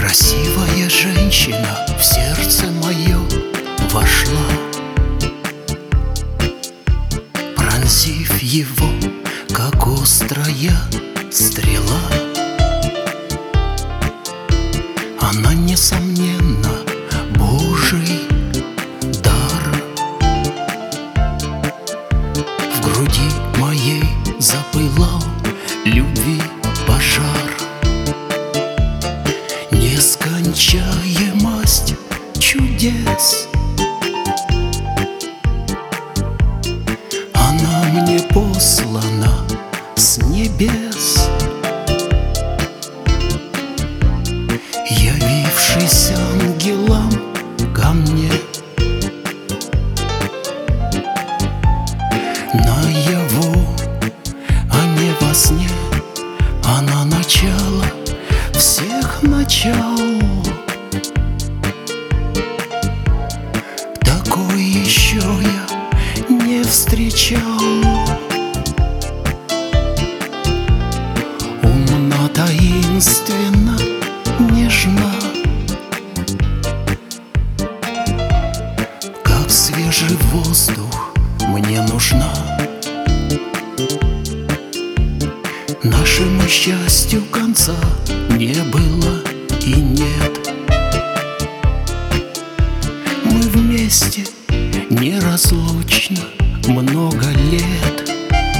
Красивая женщина в сердце мое вошла, пронзив его, как острая стрела. Она, несомненно, Божий дар. В груди моей запылал любви пожар. Нескончаемость чудес она мне послана с небес, явившись ангелом ко мне. Наяву, а не во сне, она начало всех начал. Такой еще я не встречал. Умна, таинственна, нежна, как свежий воздух мне нужна. Нашему счастью конца не было и нет. Мы вместе неразлучно много лет.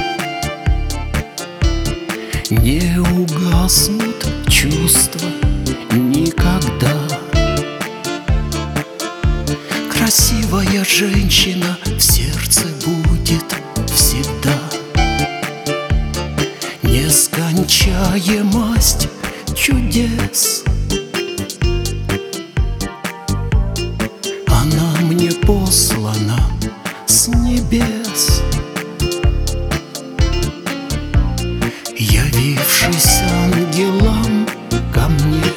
Не угаснут чувства никогда. Красивая женщина в сердце будет всегда. Нескончаемость чудес она мне послана с небес, явившись ангелом ко мне.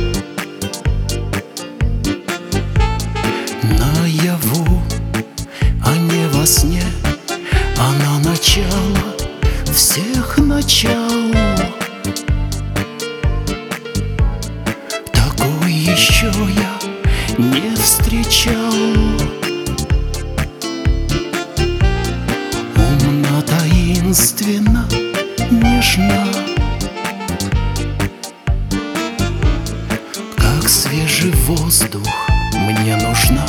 Наяву, а не во сне, она начало всех начал. Такой еще я не встречал. Умна, таинственна, нежна, как свежий воздух мне нужна.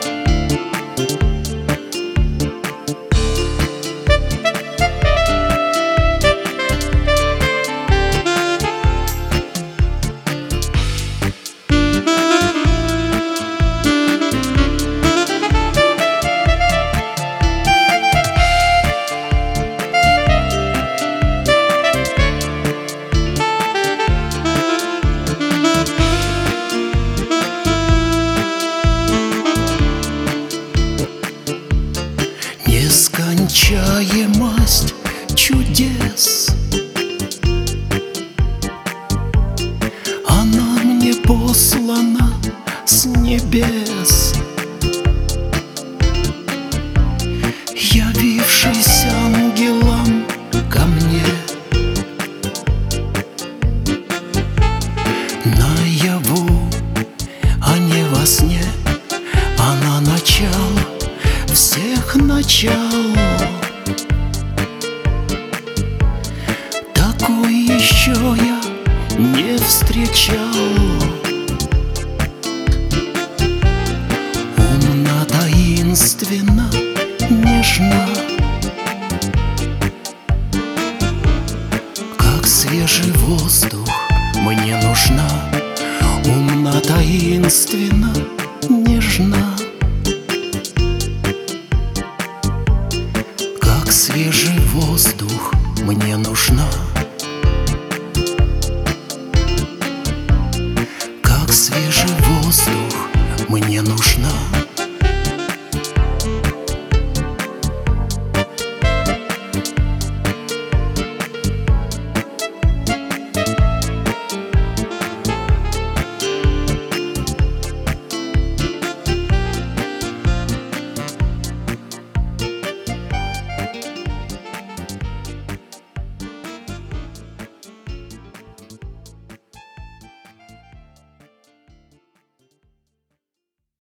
Нескончаемость чудес она мне послана с небес, явившись ангелом ко мне. Наяву, а не во сне, она начало всех начал. Такой еще я не встречал. Умна, таинственна, нежна, как свежий воздух мне нужна. Умна, таинственна, нежна, как свежий воздух мне нужна. Как свежий воздух мне нужна.